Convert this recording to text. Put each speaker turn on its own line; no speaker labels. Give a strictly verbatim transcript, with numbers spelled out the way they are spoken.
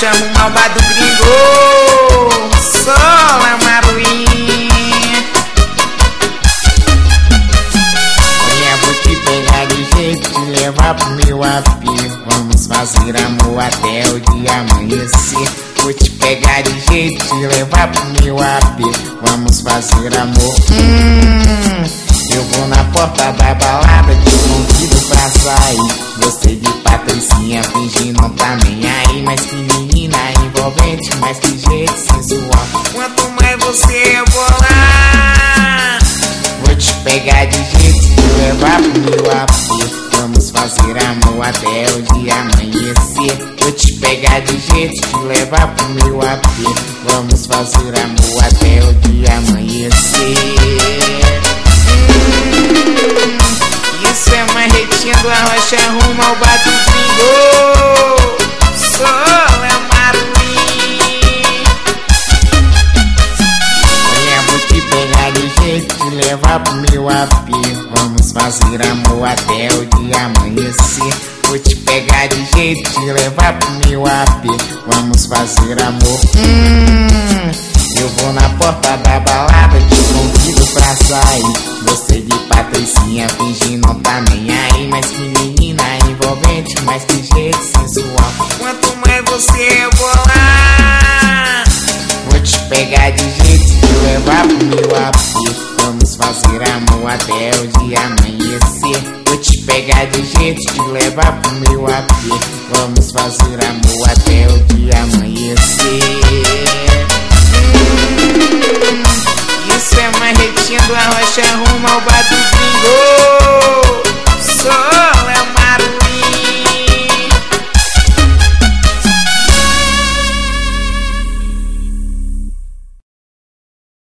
Arrocha rumo ao bar do gringo. Sola Maruim. Olha, vou te pegar de jeito, te levar pro meu A P. Vamos fazer amor até o dia amanhecer. Vou te pegar de jeito, te levar pro meu A P. Vamos fazer amor. Hum, eu vou na porta da balada, te convido pra sair. Você de patricinha, fingindo não tá nem aí. Mas que menina envolvente, mas que jeito sensual. Quanto mais você rebolar, vou te pegar de jeito, te levar pro meu A P. Vamos fazer amor até o dia amanhecer. Vou te pegar de jeito, te levar pro meu A P. Vamos fazer amor até o dia amanhecer. Hum, isso é marretinha do Arrocha rumo ao bar do gringo. Sola Maruim. Olha, vou te pegar de jeito, te levar pro meu A P. Vamos fazer amor até o dia amanhecer. Vou te pegar de jeito, te levar pro meu A P. Vamos fazer amor. Hum, eu vou na porta da balada, te convido pra sair. Você de patricinha, fingindo não tá nem aí. Mas que menina envolvente, mas que jeito sensual. Quanto mais você rebolar, vou te pegar de jeito, te levar pro meu A P. Vamos fazer amor até o dia amanhecer. Vou te pegar de jeito, te levar pro meu A P. Vamos fazer amor até o dia amanhecer. Hum, isso é marretinha do Arrocha rumo